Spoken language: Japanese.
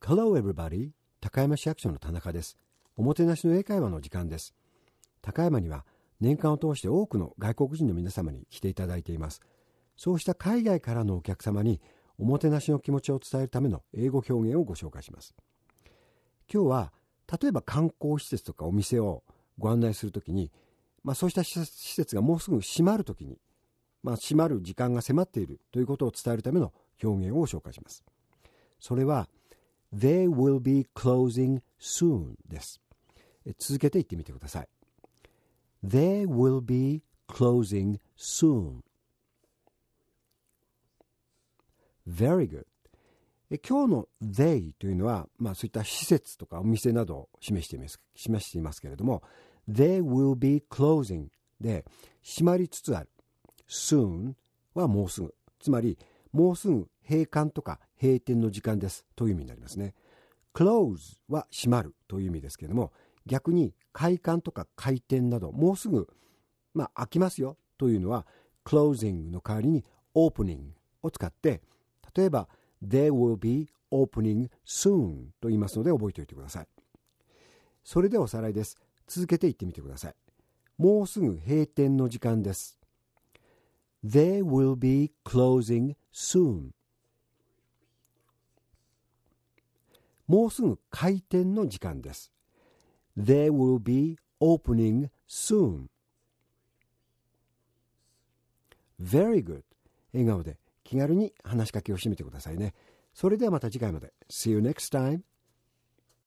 Hello everybody. 高山市役所の田中です。おもてなしの英会話の時間です。高山には年間を通して多くの外国人の皆様に来ていただいています。そうした海外からのお客様におもてなしの気持ちを伝えるための英語表現をご紹介します。今日は例えば観光施設とかお店をご案内するときに、そうした施設がもうすぐ閉まるときに、閉まる時間が迫っているということを伝えるための表現を紹介します。それはThey will be closing soon です。続けて言ってみてください。They will be closing soon. Very good. 今日の they というのは、そういった施設とかお店などを示していますけれども、They will be closing で閉まりつつある。Soon はもうすぐ。つまり、もうすぐ閉館とか閉店の時間ですという意味になりますね。Close は閉まるという意味ですけれども、逆に開館とか開店などもうすぐ、開きますよというのは closing の代わりに opening を使って、例えば They will be opening soon と言いますので覚えておいてください。それではおさらいです。続けて言ってみてください。もうすぐ閉店の時間です。They will be closing soon. もうすぐ開店の時間です。They will be opening soon. Very good. 笑顔で気軽に話しかけをしてみてくださいね。それではまた次回まで。See you next time.